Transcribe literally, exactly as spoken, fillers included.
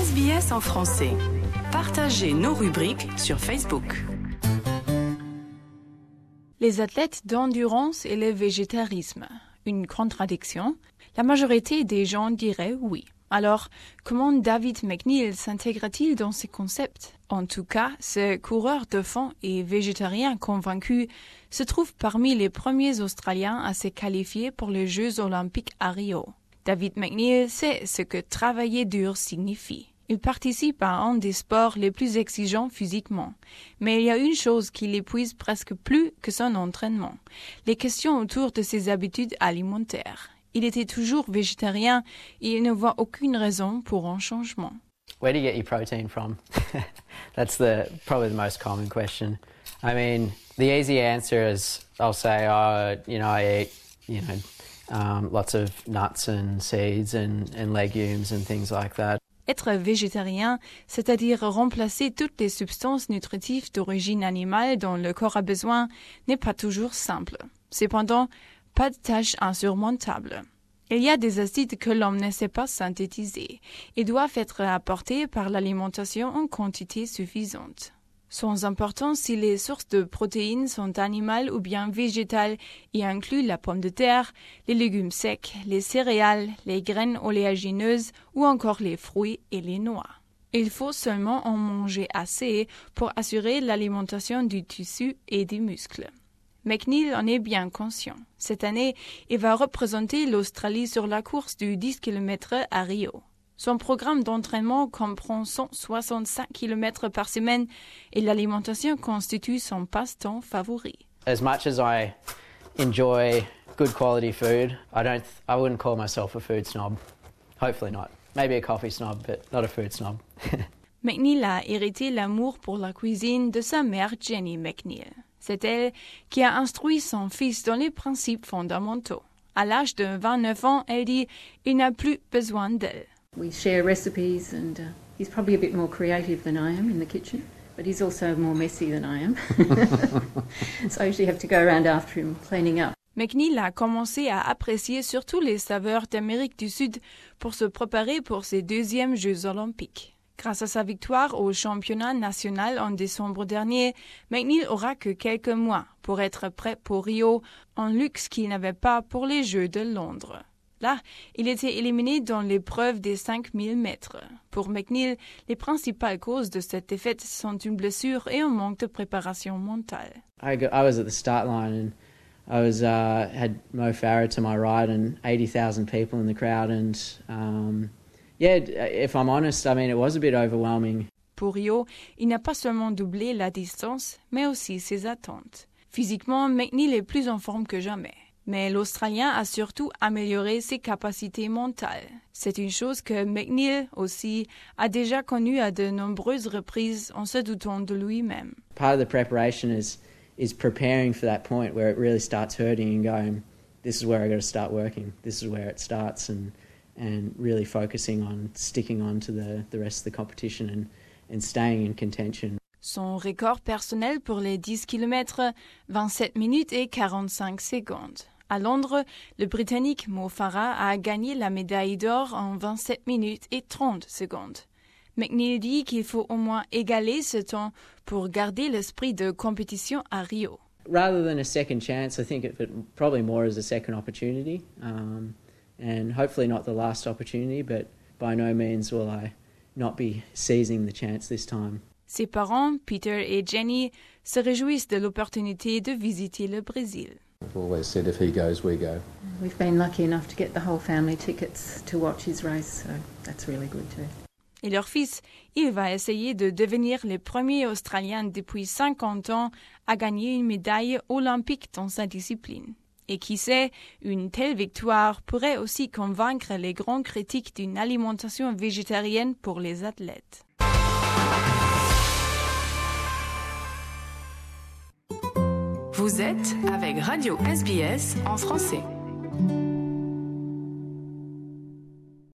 S B S en français. Partagez nos rubriques sur Facebook. Les athlètes d'endurance et le végétarisme. Une contradiction? La majorité des gens diraient oui. Alors, comment David McNeill s'intègre-t-il dans ces concepts? En tout cas, ce coureur de fond et végétarien convaincu se trouve parmi les premiers Australiens à se qualifier pour les Jeux olympiques à Rio. David McNeill sait ce que travailler dur signifie. Il participe à un des sports les plus exigeants physiquement. Mais il y a une chose qui l'épuise presque plus que son entraînement. Les questions autour de ses habitudes alimentaires. Il était toujours végétarien et il ne voit aucune raison pour un changement. Where do you get your protein from? That's the probably the most common question. I mean, the easy answer is I'll say, oh, you know, I eat, you know, um, lots of nuts and seeds and, and legumes and things like that. Être végétarien, c'est-à-dire remplacer toutes les substances nutritives d'origine animale dont le corps a besoin, n'est pas toujours simple. Cependant, pas de tâche insurmontable. Il y a des acides que l'homme ne sait pas synthétiser et doivent être apportés par l'alimentation en quantité suffisante. Sont importants si les sources de protéines sont animales ou bien végétales et incluent la pomme de terre, les légumes secs, les céréales, les graines oléagineuses ou encore les fruits et les noix. Il faut seulement en manger assez pour assurer l'alimentation du tissu et des muscles. McNeill en est bien conscient. Cette année, il va représenter l'Australie sur la course du dix kilomètres à Rio. Son programme d'entraînement comprend cent soixante-cinq kilomètres par semaine et l'alimentation constitue son passe-temps favori. As much as I enjoy good quality food, I don't, I wouldn't call myself a food snob. Hopefully not. Maybe a coffee snob, but not a food snob. McNeill a hérité l'amour pour la cuisine de sa mère Jenny McNeill. C'est elle qui a instruit son fils dans les principes fondamentaux. À l'âge de vingt-neuf ans, elle dit « Il n'a plus besoin d'elle ». We share recipes and uh, he's probably a bit more creative than I am in the kitchen, but he's also more messy than I am. So I usually have to go around after him cleaning up. McNeill a commencé à apprécier surtout les saveurs d'Amérique du Sud pour se préparer pour ses deuxièmes Jeux olympiques. Grâce à sa victoire au championnat national en décembre dernier, McNeill aura que quelques mois pour être prêt pour Rio, un luxe qu'il n'avait pas pour les Jeux de Londres. Là, il était éliminé dans l'épreuve des cinq mille mètres. Pour McNeill, les principales causes de cette défaite sont une blessure et un manque de préparation mentale. I, got, I was at the start line and I was uh, had Mo Farah to my right and eighty thousand people in the crowd and um, yeah, if I'm honest, I mean it was a bit overwhelming. Pour Rio, il n'a pas seulement doublé la distance, mais aussi ses attentes. Physiquement, McNeill est plus en forme que jamais. Mais l'Australien a surtout amélioré ses capacités mentales. C'est une chose que McNeill aussi a déjà connue à de nombreuses reprises en se doutant de lui-même. Part of the preparation is is preparing for that point where it really starts hurting and going, this is where I got to start working. This is where it starts and and really focusing on sticking on to the the rest of the competition and and staying in contention. Son record personnel pour les dix kilomètres, vingt-sept minutes et quarante-cinq secondes. À Londres, le Britannique Mo Farah a gagné la médaille d'or en vingt-sept minutes et trente secondes. McNeill dit qu'il faut au moins égaler ce temps pour garder l'esprit de compétition à Rio. Rather than a second chance, I think of it probably more as a second opportunity, um, and hopefully not the last opportunity, but by no means will I not be seizing the chance this time. Ses parents, Peter et Jenny, se réjouissent de l'opportunité de visiter le Brésil. I've always said if he goes, we go. We've been lucky enough to get the whole family tickets to watch his race, so that's really good too. Et leur fils, il va essayer de devenir le premier Australien depuis cinquante ans à gagner une médaille olympique dans sa discipline. Et qui sait, une telle victoire pourrait aussi convaincre les grands critiques d'une alimentation végétarienne pour les athlètes. Vous êtes avec Radio S B S en français.